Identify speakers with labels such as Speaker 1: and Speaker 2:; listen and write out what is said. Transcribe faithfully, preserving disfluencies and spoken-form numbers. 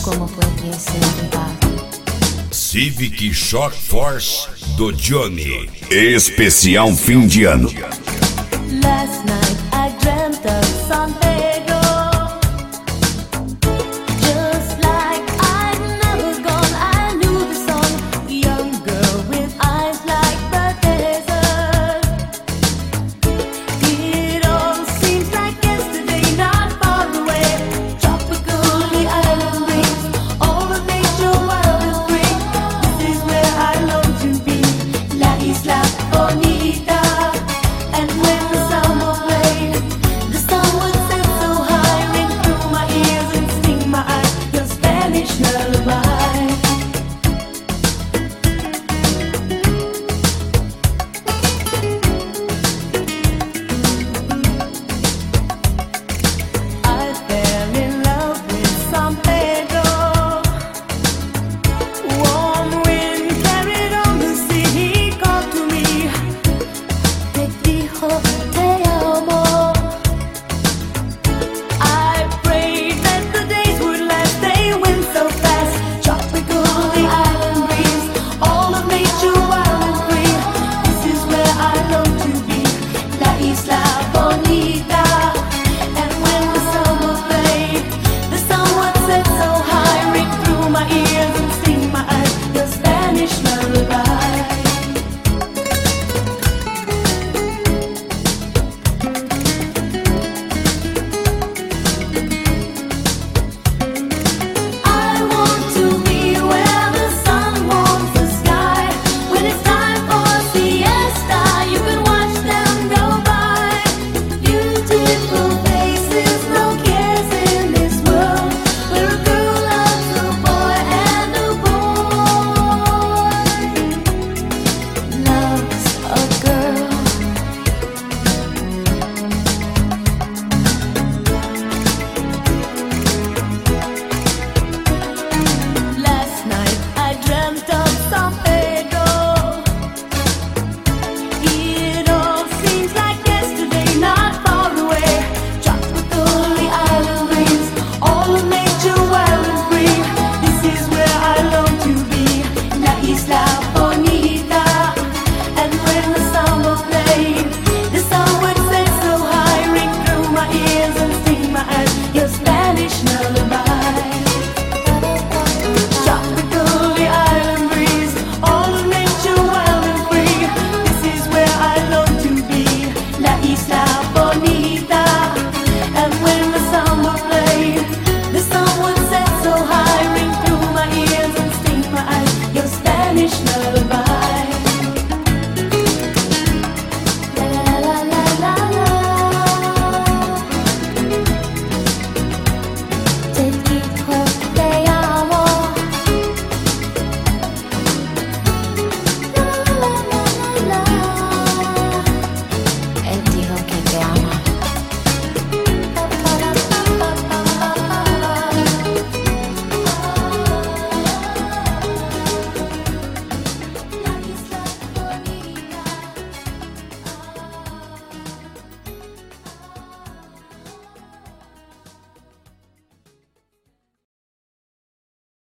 Speaker 1: como pudiese olvidar.
Speaker 2: Civic Shock Force do Johnny. Especial fim de ano.
Speaker 3: Last night I dreamt of San Pedro, just like I never gone. I knew the song, young girl with eyes like the desert. It all seems like yesterday, not far away. Tropical, the island breeze, all of nature wild and free. This is where I long to be, La Isla Bonita. And when the summer played, the sun would set so high, ring through my ears and sting my eyes, your Spanish lullaby.